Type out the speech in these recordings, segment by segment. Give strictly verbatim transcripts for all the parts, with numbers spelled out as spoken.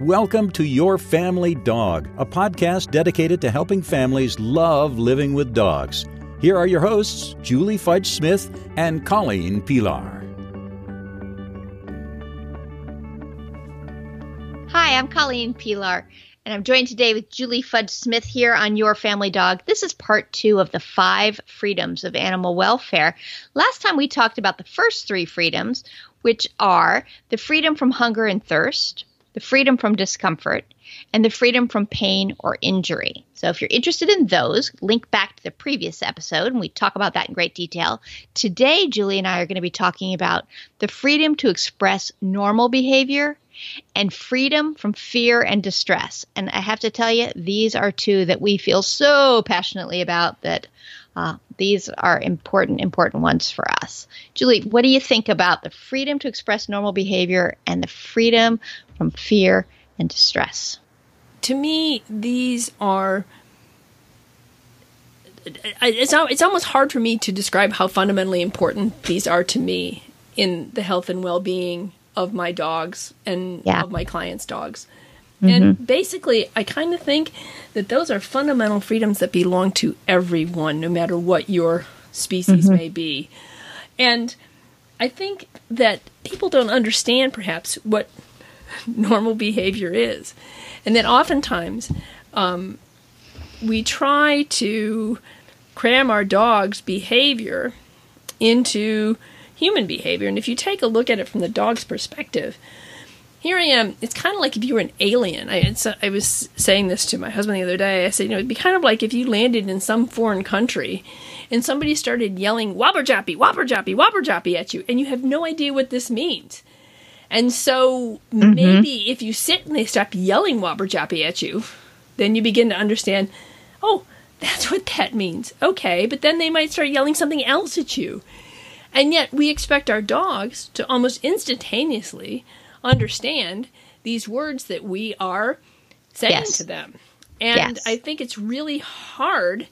Welcome to Your Family Dog, a podcast dedicated to helping families love living with dogs. Here are your hosts, Julie Fudge Smith and Colleen Pilar. Hi, I'm Colleen Pilar, and I'm joined today with Julie Fudge Smith here on Your Family Dog. This is part two of the five freedoms of animal welfare. Last time we talked about the first three freedoms, which are the freedom from hunger and thirst, the freedom from discomfort, and the freedom from pain or injury. So if you're interested in those, link back to the previous episode, and we talk about that in great detail. Today, Julie and I are going to be talking about the freedom to express normal behavior and freedom from fear and distress. And I have to tell you, these are two that we feel so passionately about that uh, these are important, important ones for us. Julie, what do you think about the freedom to express normal behavior and the freedom from fear and distress? To me, these are, it's, it's almost hard for me to describe how fundamentally important these are to me in the health and well-being of my dogs and yeah. of my clients' dogs. Mm-hmm. And basically, I kind of think that those are fundamental freedoms that belong to everyone, no matter what your species mm-hmm. may be. And I think that people don't understand, perhaps, what normal behavior is. And that oftentimes um, we try to cram our dog's behavior into human behavior. And if you take a look at it from the dog's perspective, here I am. It's kind of like if you were an alien. I, it's, I was saying this to my husband the other day. I said, you know, it'd be kind of like if you landed in some foreign country and somebody started yelling, wabberjappy, wabberjappy, wabberjappy at you, and you have no idea what this means. And so mm-hmm. maybe if you sit and they stop yelling wabberjappy at you, then you begin to understand, oh, that's what that means. Okay, but then they might start yelling something else at you. And yet we expect our dogs to almost instantaneously understand these words that we are saying yes. to them. And yes. I think it's really hard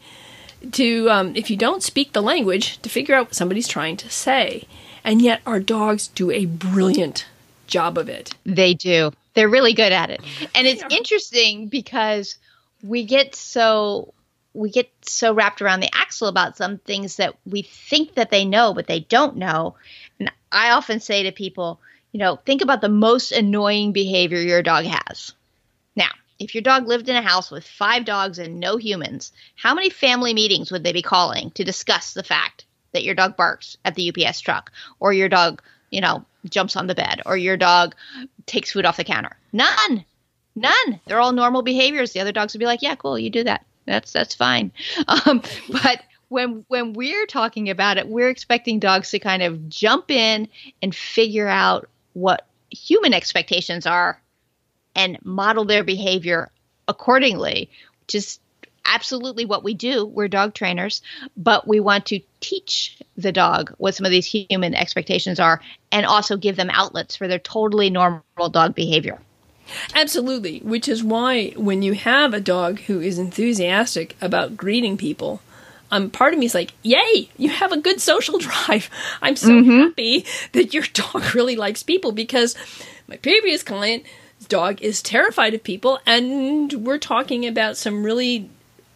to, um, if you don't speak the language, to figure out what somebody's trying to say. And yet our dogs do a brilliant job of it. They do. They're really good at it. And it's interesting because we get so we get so wrapped around the axle about some things that we think that they know, but they don't know. And I often say to people, you know, think about the most annoying behavior your dog has. Now, if your dog lived in a house with five dogs and no humans, how many family meetings would they be calling to discuss the fact that your dog barks at the U P S truck, or your dog, you know, jumps on the bed, or your dog takes food off the counter? None. None. They're all normal behaviors. The other dogs would be like, yeah, cool, you do that. That's that's fine. Um, but when when we're talking about it, we're expecting dogs to kind of jump in and figure out what human expectations are and model their behavior accordingly, which is absolutely what we do. We're dog trainers, but we want to teach the dog what some of these human expectations are and also give them outlets for their totally normal dog behavior. Absolutely, which is why when you have a dog who is enthusiastic about greeting people, um, part of me is like, yay, you have a good social drive. I'm so mm-hmm. happy that your dog really likes people, because my previous client's dog is terrified of people, and we're talking about some really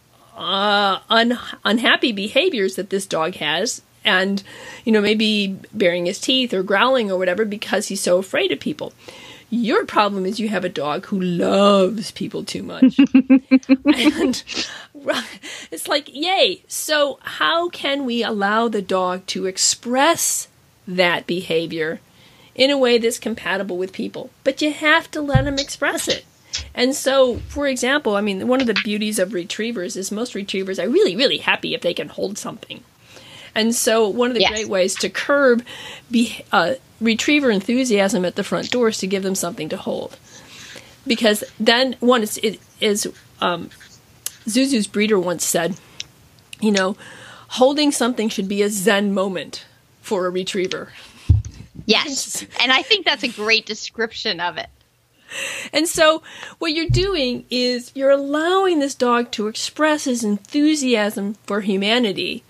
uh, un- unhappy behaviors that this dog has, and, you know, maybe baring his teeth or growling or whatever because he's so afraid of people. Your problem is you have a dog who loves people too much. And it's like, yay. So how can we allow the dog to express that behavior in a way that's compatible with people? But you have to let him express it. And so, for example, I mean, one of the beauties of retrievers is most retrievers are really, really happy if they can hold something. And so one of the yes. great ways to curb be, uh, retriever enthusiasm at the front door is to give them something to hold. Because then, one, it's, it is, um, Zuzu's breeder once said, you know, holding something should be a Zen moment for a retriever. Yes, and I think that's a great description of it. And so what you're doing is you're allowing this dog to express his enthusiasm for humanity,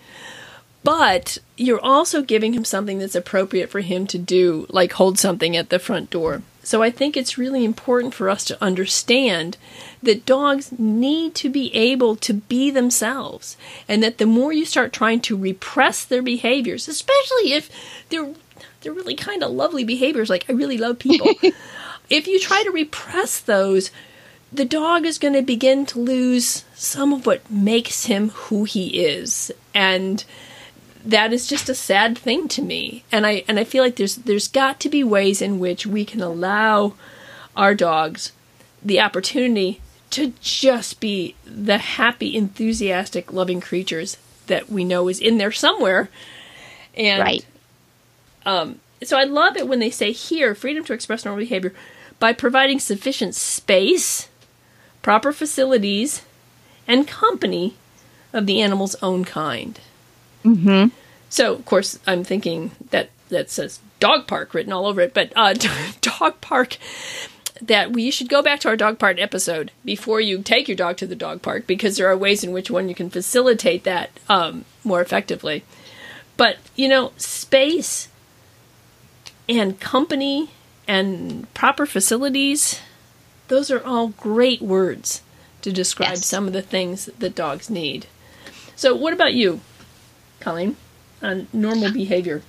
but you're also giving him something that's appropriate for him to do, like hold something at the front door. So I think it's really important for us to understand that dogs need to be able to be themselves, and that the more you start trying to repress their behaviors, especially if they're they're really kind of lovely behaviors, like I really love people, if you try to repress those, the dog is going to begin to lose some of what makes him who he is. And that is just a sad thing to me. And I and I feel like there's there's got to be ways in which we can allow our dogs the opportunity to just be the happy, enthusiastic, loving creatures that we know is in there somewhere. And right. um, so I love it when they say here, freedom to express normal behavior by providing sufficient space, proper facilities, and company of the animal's own kind. Mm-hmm. So, of course, I'm thinking that that says dog park written all over it, but uh, dog park, that we should go back to our dog park episode before you take your dog to the dog park, because there are ways in which one you can facilitate that um, more effectively. But, you know, space and company and proper facilities, those are all great words to describe yes. some of the things that dogs need. So what about you, Colleen, on normal behavior?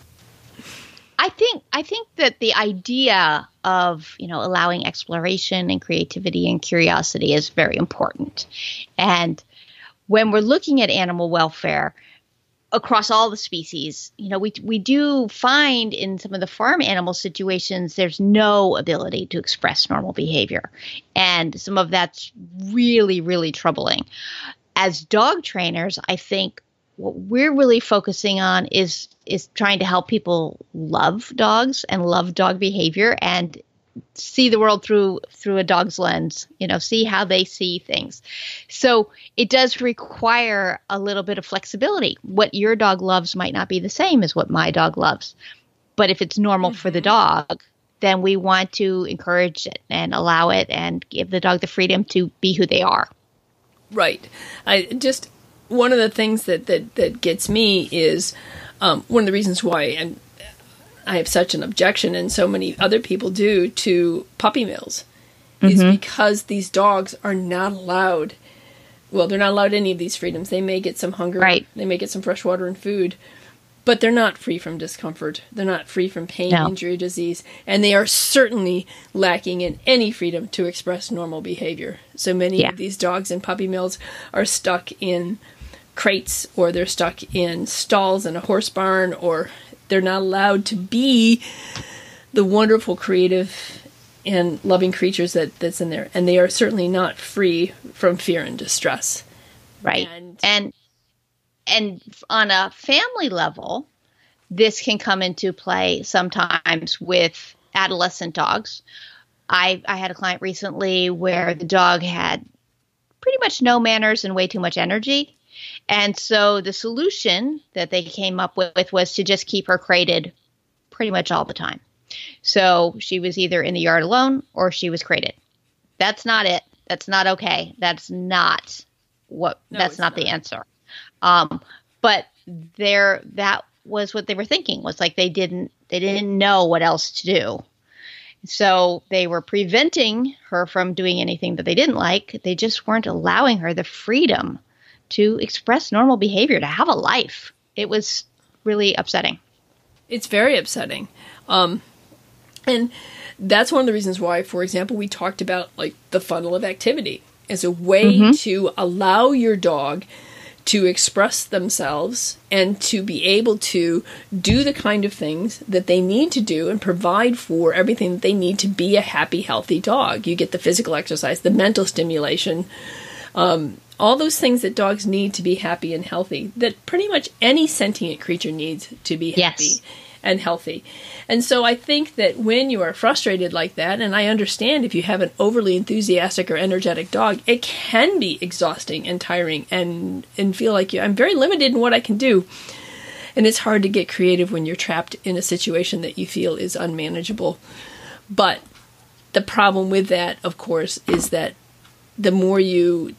I think I think that the idea of, you know, allowing exploration and creativity and curiosity is very important. And when we're looking at animal welfare across all the species, you know, we we do find in some of the farm animal situations, there's no ability to express normal behavior. And some of that's really, really troubling. As dog trainers, I think what we're really focusing on is is trying to help people love dogs and love dog behavior and see the world through through a dog's lens, you know, see how they see things. So it does require a little bit of flexibility. What your dog loves might not be the same as what my dog loves. But if it's normal mm-hmm. for the dog, then we want to encourage it and allow it and give the dog the freedom to be who they are. Right. I just, one of the things that, that, that gets me is um, one of the reasons why, and I have such an objection, and so many other people do, to puppy mills, mm-hmm. is because these dogs are not allowed, well, they're not allowed any of these freedoms. They may get some hunger, right. they may get some fresh water and food, but they're not free from discomfort. They're not free from pain, no. injury, disease, and they are certainly lacking in any freedom to express normal behavior. So many yeah. of these dogs in puppy mills are stuck in crates, or they're stuck in stalls in a horse barn, or they're not allowed to be the wonderful, creative, and loving creatures that, that's in there. And they are certainly not free from fear and distress. Right. And, and and on a family level, this can come into play sometimes with adolescent dogs. I, I had a client recently where the dog had pretty much no manners and way too much energy. And so the solution that they came up with was to just keep her crated pretty much all the time. So she was either in the yard alone or she was crated. That's not it. That's not okay. That's not what, no, that's not, not the answer. Um, but there, that was what they were thinking, was like they didn't, they didn't know what else to do. So they were preventing her from doing anything that they didn't like. They just weren't allowing her the freedom to express normal behavior, to have a life. It was really upsetting. It's very upsetting. Um, and that's one of the reasons why, for example, we talked about like the funnel of activity as a way mm-hmm. to allow your dog to express themselves and to be able to do the kind of things that they need to do and provide for everything that they need to be a happy, healthy dog. You get the physical exercise, the mental stimulation, um, all those things that dogs need to be happy and healthy, that pretty much any sentient creature needs to be happy yes. and healthy. And so I think that when you are frustrated like that, and I understand if you have an overly enthusiastic or energetic dog, it can be exhausting and tiring and, and feel like you, I'm very limited in what I can do. And it's hard to get creative when you're trapped in a situation that you feel is unmanageable. But the problem with that, of course, is that the more you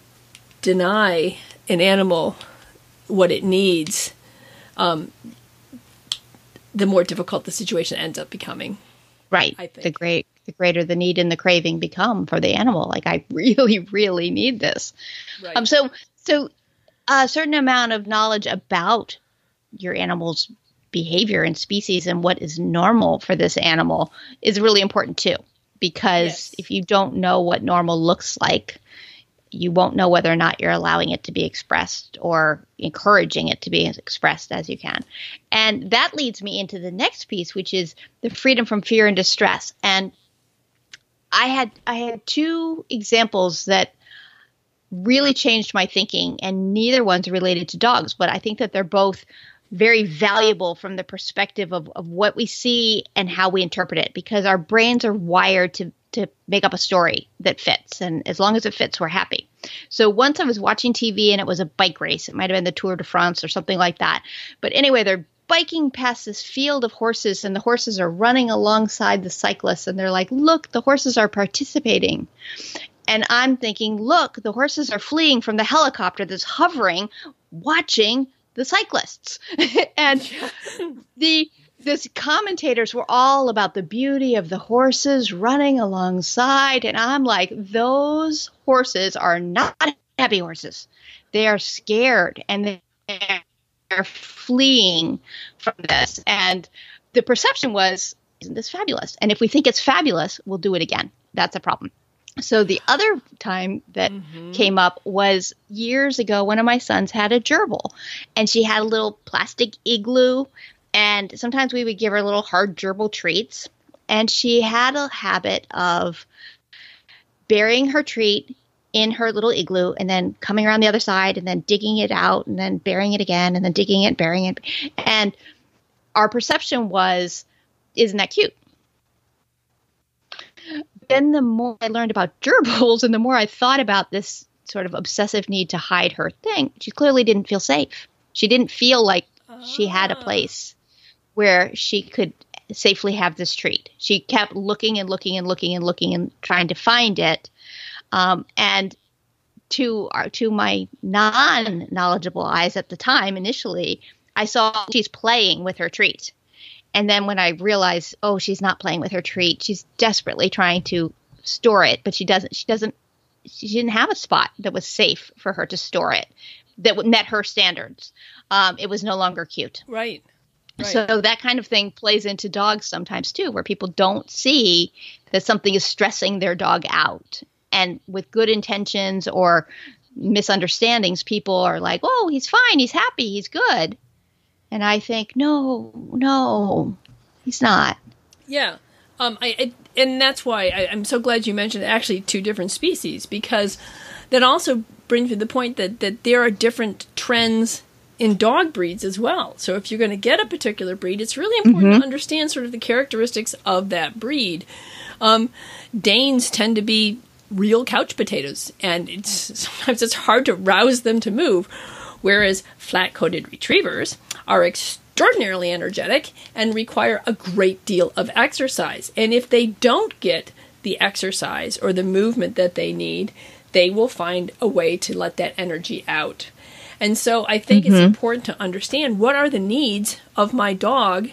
deny an animal what it needs, um, the more difficult the situation ends up becoming. Right. I think. The great, the greater the need and the craving become for the animal. Like, I really, really need this. Right. Um, so, so a certain amount of knowledge about your animal's behavior and species and what is normal for this animal is really important too. Because yes. if you don't know what normal looks like, you won't know whether or not you're allowing it to be expressed or encouraging it to be as expressed as you can. And that leads me into the next piece, which is the freedom from fear and distress. And I had I had two examples that really changed my thinking, and neither one's related to dogs, but I think that they're both very valuable from the perspective of, of what we see and how we interpret it, because our brains are wired to to make up a story that fits. And as long as it fits, we're happy. So once I was watching T V and it was a bike race. It might have been the Tour de France or something like that. But anyway, they're biking past this field of horses, and the horses are running alongside the cyclists. And they're like, look, the horses are participating. And I'm thinking, look, the horses are fleeing from the helicopter that's hovering, watching the cyclists. And the These commentators were all about the beauty of the horses running alongside. And I'm like, those horses are not happy horses. They are scared and they're fleeing from this. And the perception was, isn't this fabulous? And if we think it's fabulous, we'll do it again. That's a problem. So the other time that mm-hmm. came up was years ago. One of my sons had a gerbil, and she had a little plastic igloo. And sometimes we would give her little hard gerbil treats. And she had a habit of burying her treat in her little igloo and then coming around the other side and then digging it out and then burying it again and then digging it, burying it. And our perception was, isn't that cute? Then the more I learned about gerbils and the more I thought about this sort of obsessive need to hide her thing, she clearly didn't feel safe. She didn't feel like oh. she had a place where she could safely have this treat. She kept looking and looking and looking and looking and trying to find it. Um, and to our, to my non-knowledgeable eyes at the time, initially, I saw she's playing with her treat. And then when I realized, oh, she's not playing with her treat, she's desperately trying to store it, but she doesn't, she doesn't, she didn't have a spot that was safe for her to store it, that met her standards. Um, it was no longer cute. Right. Right. So that kind of thing plays into dogs sometimes too, where people don't see that something is stressing their dog out. And with good intentions or misunderstandings, people are like, oh, he's fine, he's happy, he's good. And I think, no, no, he's not. Yeah. Um, I, I and that's why I, I'm so glad you mentioned actually two different species, because that also brings me to the point that, that there are different trends in dog breeds as well. So if you're going to get a particular breed, it's really important mm-hmm. to understand sort of the characteristics of that breed. Um, Danes tend to be real couch potatoes, and it's sometimes it's hard to rouse them to move, whereas flat-coated retrievers are extraordinarily energetic and require a great deal of exercise. And if they don't get the exercise or the movement that they need, they will find a way to let that energy out. And so I think mm-hmm. it's important to understand what are the needs of my dog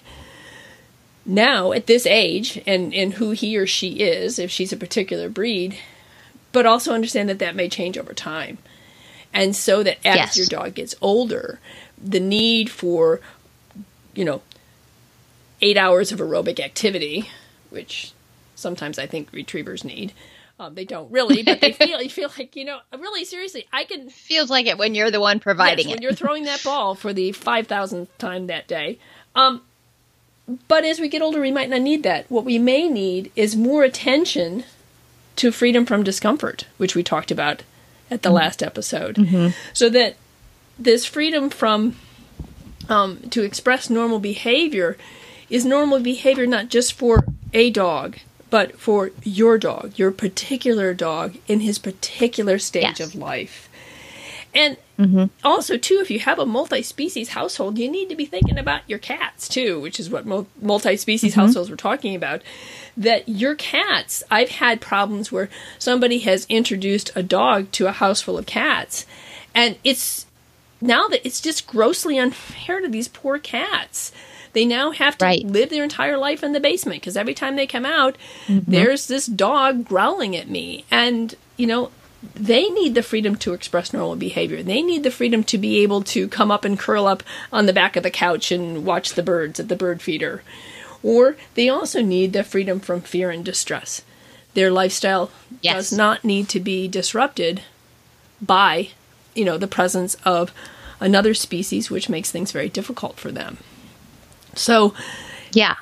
now at this age, and, and who he or she is, if she's a particular breed, but also understand that that may change over time. And so that as yes. your dog gets older, the need for, you know, eight hours of aerobic activity, which sometimes I think retrievers need, Um, they don't really, but they feel you feel like, you know, really seriously, I can... Feels like it when you're the one providing yes, it. when you're throwing that ball for the five thousandth time that day. Um, but as we get older, we might not need that. What we may need is more attention to freedom from discomfort, which we talked about at the mm-hmm. last episode. Mm-hmm. So that this freedom from, um, to express normal behavior is normal behavior not just for a dog, but for your dog, your particular dog in his particular stage yes. of life. And mm-hmm. also, too, if you have a multi-species household, you need to be thinking about your cats, too, which is what mo- multi-species mm-hmm. households we're talking about. That your cats, I've had problems where somebody has introduced a dog to a house full of cats, and it's now that it's just grossly unfair to these poor cats. They now have to right. live their entire life in the basement because every time they come out, mm-hmm. there's this dog growling at me. And, you know, they need the freedom to express normal behavior. They need the freedom to be able to come up and curl up on the back of the couch and watch the birds at the bird feeder. Or they also need the freedom from fear and distress. Their lifestyle yes. does not need to be disrupted by, you know, the presence of another species, which makes things very difficult for them. So, yeah.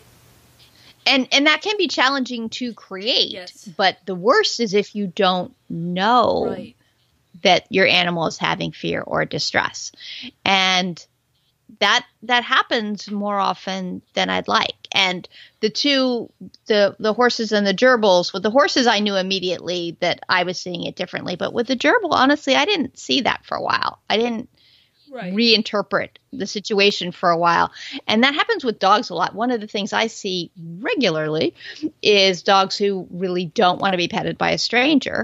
And and that can be challenging to create, yes. but the worst is if you don't know right. that your animal is having fear or distress. And that that happens more often than I'd like. And the two, the the horses and the gerbils, with the horses I knew immediately that I was seeing it differently. But with the gerbil, honestly, I didn't see that for a while. I didn't Right. reinterpret the situation for a while. And that happens with dogs a lot. One of the things I see regularly is dogs who really don't want to be petted by a stranger.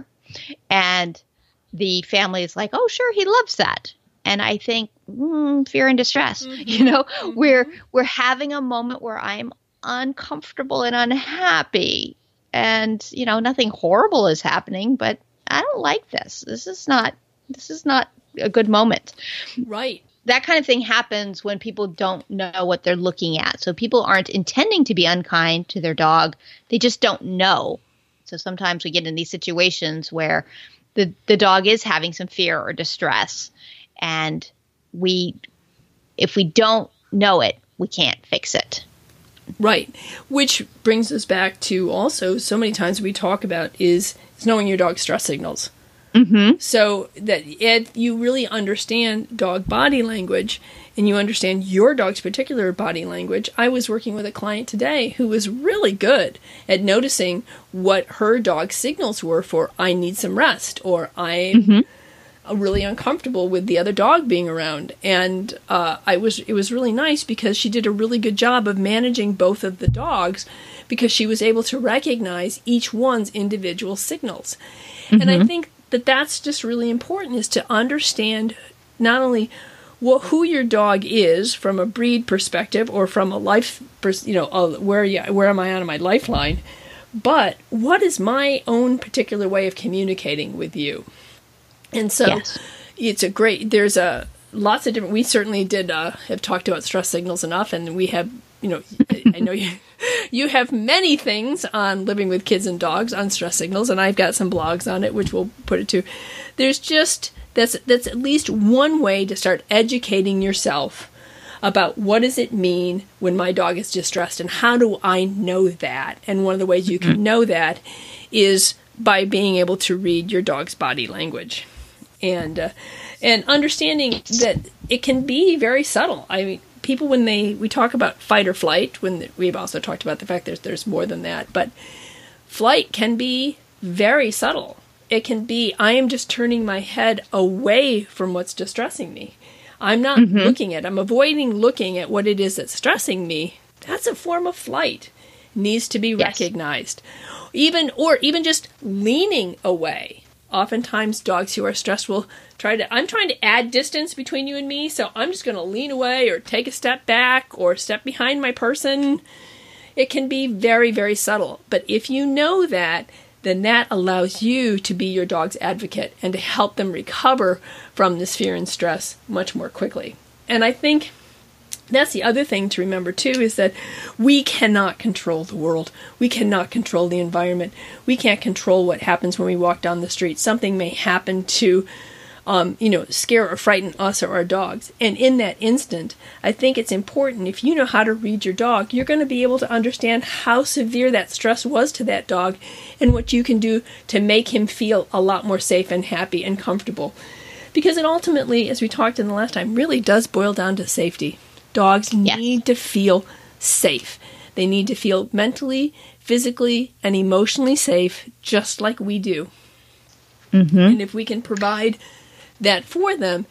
And the family is like, oh, sure, he loves that. And I think, mm, fear and distress, mm-hmm. you know, mm-hmm. we're, we're having a moment where I'm uncomfortable and unhappy and, you know, nothing horrible is happening, but I don't like this. This is not, this is not a good moment. Right. That kind of thing happens when people don't know what they're looking at. So people aren't intending to be unkind to their dog. They just don't know. So sometimes we get in these situations where the, the dog is having some fear or distress. And we, if we don't know it, we can't fix it. Right. Which brings us back to also so many times we talk about is, is knowing your dog's stress signals. Mm-hmm. So that Ed, you really understand dog body language and you understand your dog's particular body language. I was working with a client today who was really good at noticing what her dog's signals were for I need some rest or I'm mm-hmm. really uncomfortable with the other dog being around. And uh, I was it was really nice because she did a really good job of managing both of the dogs because she was able to recognize each one's individual signals. Mm-hmm. And I think that that's just really important is to understand not only well, who your dog is from a breed perspective or from a life, pers- you know, uh, where you, where am I on my lifeline, but what is my own particular way of communicating with you? And so yes. it's a great, there's a lots of different, we certainly did uh, have talked about stress signals enough, and we have, you know, I, I know you you have many things on Living with Kids and Dogs on stress signals, and I've got some blogs on it, which we'll put it to. There's just, that's that's at least one way to start educating yourself about what does it mean when my dog is distressed, and how do I know that? And one of the ways you can know that is by being able to read your dog's body language. And uh, and understanding that it can be very subtle. I mean, people, when they, we talk about fight or flight, when the, we've also talked about the fact that there's, there's more than that, but flight can be very subtle. It can be, I am just turning my head away from what's distressing me. I'm not mm-hmm. looking at, I'm avoiding looking at what it is that's stressing me. That's a form of flight. Needs to be yes. recognized. Even, or even just leaning away. Oftentimes, dogs who are stressed will try to, I'm trying to add distance between you and me, so I'm just going to lean away or take a step back or step behind my person. It can be very, very subtle. But if you know that, then that allows you to be your dog's advocate and to help them recover from this fear and stress much more quickly. And I think that's the other thing to remember, too, is that we cannot control the world. We cannot control the environment. We can't control what happens when we walk down the street. Something may happen to, um, you know, scare or frighten us or our dogs. And in that instant, I think it's important, if you know how to read your dog, you're going to be able to understand how severe that stress was to that dog and what you can do to make him feel a lot more safe and happy and comfortable. Because it ultimately, as we talked in the last time, really does boil down to safety. Dogs yes. need to feel safe. They need to feel mentally, physically, and emotionally safe, just like we do. Mm-hmm. And if we can provide that for them,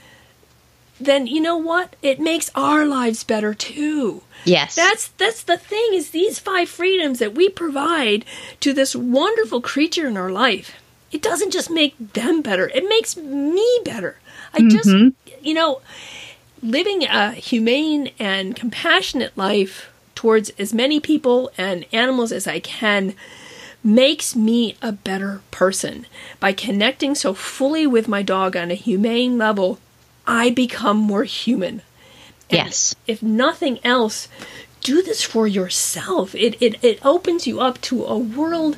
then you know what? It makes our lives better too. Yes. That's that's the thing, is these five freedoms that we provide to this wonderful creature in our life. It doesn't just make them better. It makes me better. I mm-hmm. just, you know... living a humane and compassionate life towards as many people and animals as I can makes me a better person. By connecting so fully with my dog on a humane level, I become more human. And yes. If nothing else, do this for yourself. It, it it opens you up to a world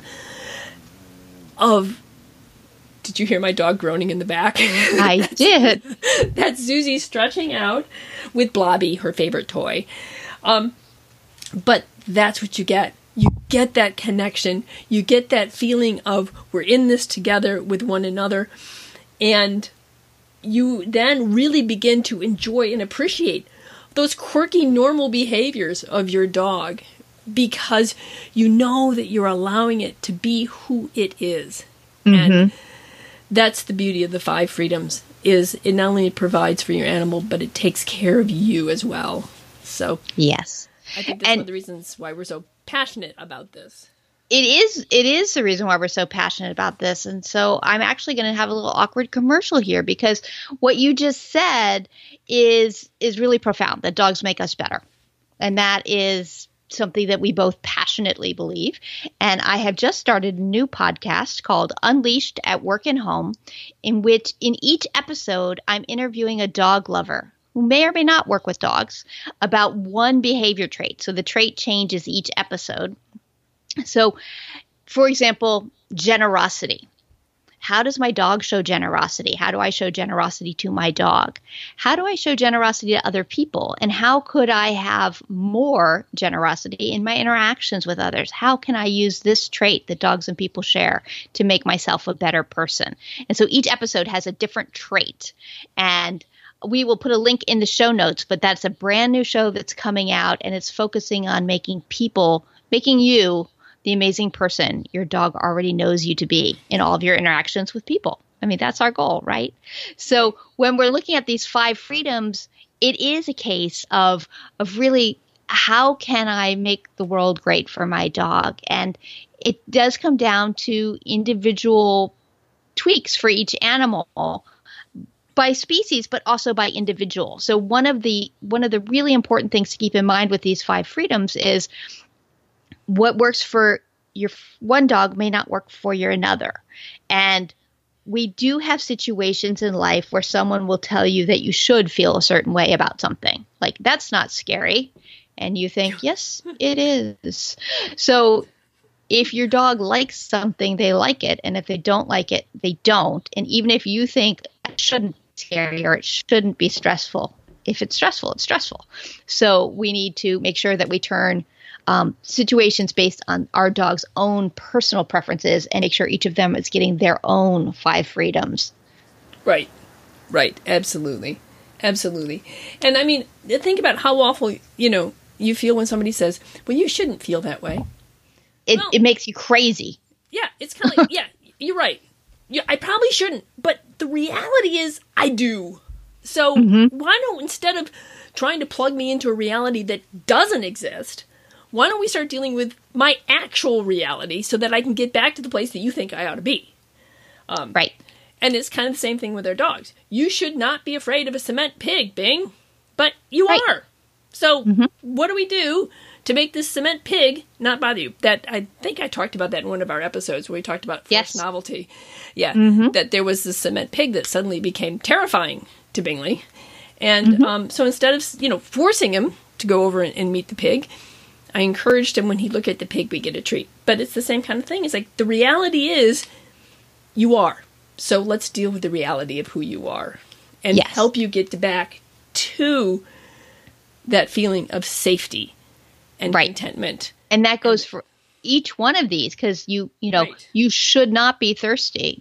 of... Did you hear my dog groaning in the back? I did. That's Susie stretching out with Blobby, her favorite toy. Um, but that's what you get. You get that connection. You get that feeling of we're in this together with one another. And you then really begin to enjoy and appreciate those quirky, normal behaviors of your dog because you know that you're allowing it to be who it is. Mm-hmm. And that's the beauty of the five freedoms, is it not only provides for your animal, but it takes care of you as well. So yes. I think that's and one of the reasons why we're so passionate about this. It is it is the reason why we're so passionate about this. And so I'm actually going to have a little awkward commercial here, because what you just said is is really profound, that dogs make us better. And that is something that we both passionately believe. And I have just started a new podcast called Unleashed at Work and Home, in which in each episode I'm interviewing a dog lover who may or may not work with dogs about one behavior trait. So the trait changes each episode. So, for example, generosity. How does my dog show generosity? How do I show generosity to my dog? How do I show generosity to other people? And how could I have more generosity in my interactions with others? How can I use this trait that dogs and people share to make myself a better person? And so each episode has a different trait. And we will put a link in the show notes, but that's a brand new show that's coming out, and it's focusing on making people, making you the amazing person your dog already knows you to be in all of your interactions with people. I mean, that's our goal, right? So when we're looking at these five freedoms, it is a case of, of really, how can I make the world great for my dog? And it does come down to individual tweaks for each animal, by species, but also by individual. So one of the one of the really important things to keep in mind with these five freedoms is what works for your one dog may not work for your another. And we do have situations in life where someone will tell you that you should feel a certain way about something. Like, that's not scary. And you think, yes, it is. So if your dog likes something, they like it. And if they don't like it, they don't. And even if you think it shouldn't be scary or it shouldn't be stressful, if it's stressful, it's stressful. So we need to make sure that we turn um, situations based on our dog's own personal preferences and make sure each of them is getting their own five freedoms. Right. Right. Absolutely. Absolutely. And I mean, think about how awful, you know, you feel when somebody says, well, you shouldn't feel that way. It, well, it makes you crazy. Yeah. It's kind of like, yeah, you're right. Yeah, I probably shouldn't. But the reality is I do. So mm-hmm. why don't, instead of trying to plug me into a reality that doesn't exist, why don't we start dealing with my actual reality so that I can get back to the place that you think I ought to be? Um, right. And it's kind of the same thing with our dogs. You should not be afraid of a cement pig, Bing, but you right. are. So mm-hmm. what do we do to make this cement pig not bother you? That I think I talked about that in one of our episodes where we talked about yes. forced novelty. Yeah, mm-hmm. that there was this cement pig that suddenly became terrifying to Bingley. And mm-hmm. um, so instead of, you know, forcing him to go over and, and meet the pig, I encouraged him when he looked at the pig, we get a treat. But it's the same kind of thing. It's like, the reality is you are. So let's deal with the reality of who you are and yes. help you get to back to that feeling of safety and right. contentment. And that goes and, for each one of these, because you, you know, right. you should not be thirsty,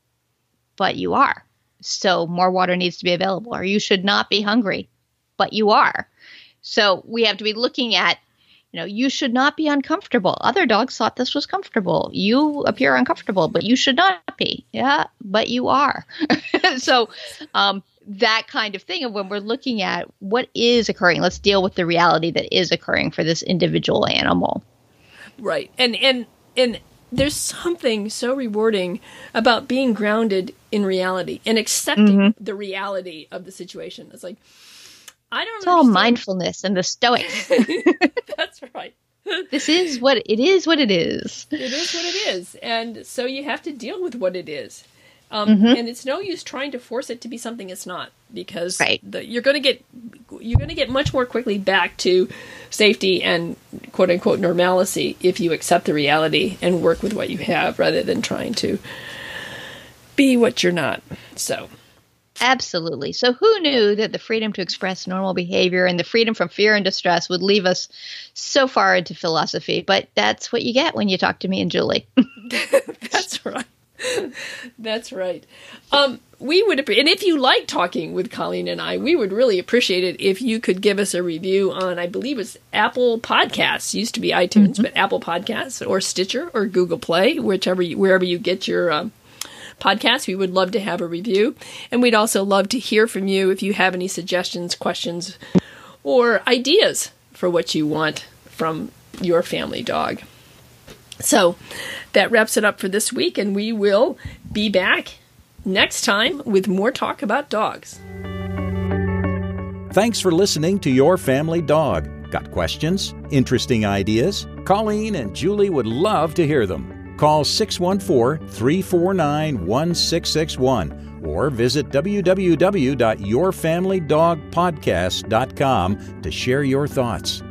but you are. So more water needs to be available. Or you should not be hungry, but you are. So we have to be looking at, you know, you should not be uncomfortable. Other dogs thought this was comfortable. You appear uncomfortable, but you should not be. Yeah, but you are. So um, that kind of thing of when we're looking at what is occurring, let's deal with the reality that is occurring for this individual animal. Right. And and and there's something so rewarding about being grounded in reality and accepting mm-hmm. the reality of the situation. It's like, I don't It's understand. all mindfulness and the Stoics. That's right. This is what it is what it is. It is what it is. And so you have to deal with what it is. Um, mm-hmm. And it's no use trying to force it to be something it's not, because right. the, you're going to get you're going to get much more quickly back to safety and quote unquote normalcy if you accept the reality and work with what you have rather than trying to be what you're not. So, absolutely. So who knew that the freedom to express normal behavior and the freedom from fear and distress would leave us so far into philosophy? But that's what you get when you talk to me and Julie. That's right. That's right. Um, we would, and if you like talking with Colleen and I, we would really appreciate it if you could give us a review on, I believe it's Apple Podcasts. Used to be iTunes, mm-hmm. but Apple Podcasts or Stitcher or Google Play, whichever you, wherever you get your um, podcasts. We would love to have a review, and we'd also love to hear from you if you have any suggestions, questions, or ideas for what you want from your family dog. So that wraps it up for this week, and we will be back next time with more talk about dogs. Thanks for listening to Your Family Dog. Got questions? Interesting ideas? Colleen and Julie would love to hear them. Call six one four, three four nine, one six six one or visit w w w dot your family dog podcast dot com to share your thoughts.